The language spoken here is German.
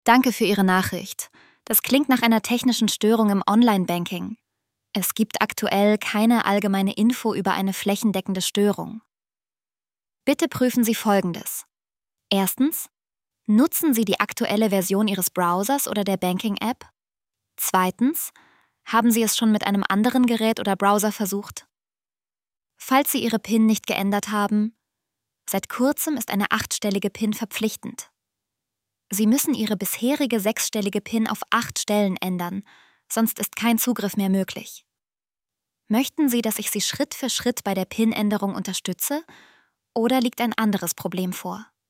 Danke für Ihre Nachricht. Das klingt nach einer technischen Störung im Online-Banking. Es gibt aktuell keine allgemeine Info über eine flächendeckende Störung. Bitte prüfen Sie Folgendes. Erstens, nutzen Sie die aktuelle Version Ihres Browsers oder der Banking-App? Zweitens, haben Sie es schon mit einem anderen Gerät oder Browser versucht? Falls Sie Ihre PIN nicht geändert haben, seit kurzem ist eine 8-stellige PIN verpflichtend. Sie müssen Ihre bisherige 6-stellige PIN auf 8 Stellen ändern, sonst ist kein Zugriff mehr möglich. Möchten Sie, dass ich Sie Schritt für Schritt bei der PIN-Änderung unterstütze, oder liegt ein anderes Problem vor?